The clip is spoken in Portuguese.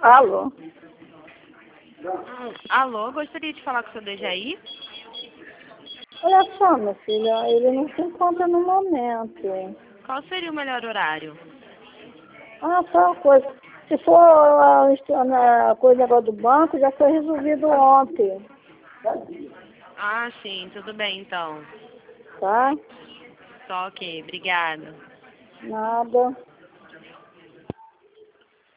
Alô? Alô, gostaria de falar com o seu Dejaí? Olha só, minha filha, ele não se encontra no momento. Qual seria o melhor horário? Ah, só uma coisa. Se for a coisa agora do banco, já foi resolvido ontem, Ah, sim, tudo bem então. tá? Só ok, obrigada. Nada.